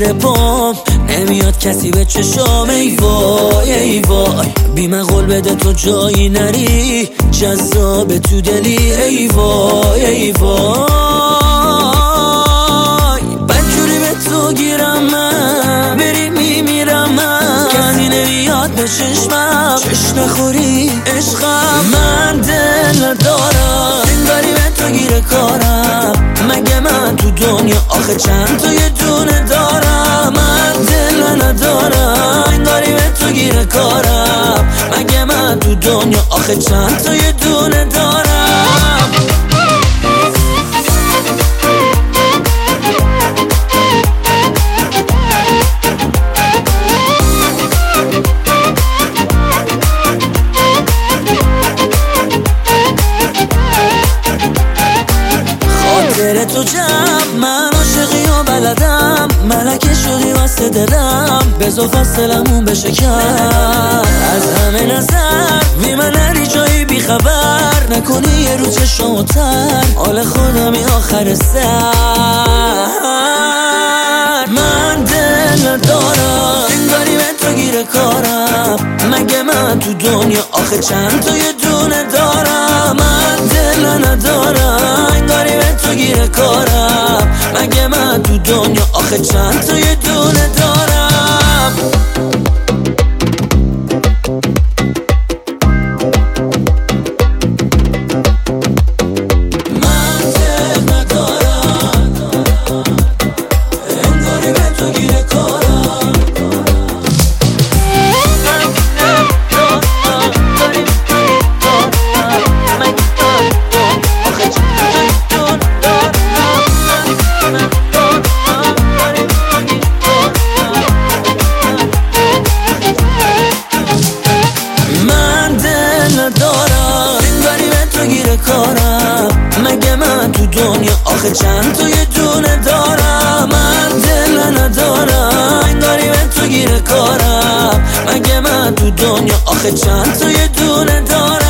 زیر پام نمیاد کسی به چشام. ای وای ای وای بی من قول بده تو جایی نری، جذاب تو دلی. ای وای ای وای بدجوری به تو گیرم من، بری میمیرم من، کسی نمیاد به چشمم، چشم نخوری عشقم. من دل ندارم انگاری به تو گیر کارم، مگه من تو دنیا آخه چند تا یه دونه دارم. من دل ندارم انگاری به تو گیر کارم، مگه من تو دنیا آخه چند تا یه دونه دارم. خاطر تو جمع من عاشقی و بلدم، ملکه شدی واسه دلم، بزو فاصلمون بشه کم. از همه نظر بی من نری جایی بی خبر، نکنی یه رو چشم و تر، حال خودمی آخر سر. من دل ندارم انگاری به تو گیر کارم، مگه من تو دنیا آخه چند تا یه دونه دارم. من دل ندارم انگاری به تو گیر کارم، مگه من تو دنیا آخه چند تا یه دونه دارم. مگه من تو دنیا آخه چند تا یه دونه دارم. من دل ندارم انگاری به تو گیر کارم، مگه من تو دنیا آخه چند تا یه دونه دارم.